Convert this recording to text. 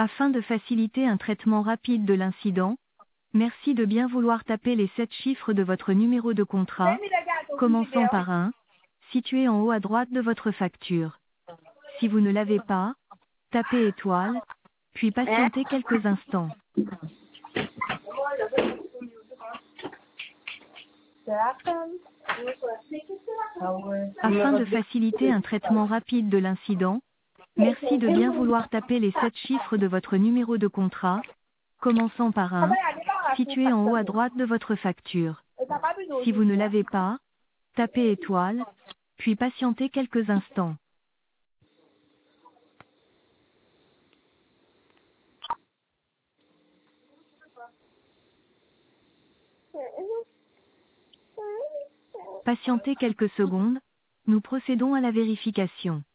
Afin de faciliter un traitement rapide de l'incident, merci de bien vouloir taper les 7 chiffres de votre numéro de contrat, commençant par un, situé en haut à droite de votre facture. Si vous ne l'avez pas, tapez étoile, puis patientez quelques instants. Afin de faciliter un traitement rapide de l'incident, merci de bien vouloir taper les 7 chiffres de votre numéro de contrat, commençant par un, situé en haut à droite de votre facture. Si vous ne l'avez pas, tapez étoile, puis patientez quelques instants. Patientez quelques secondes, nous procédons à la vérification.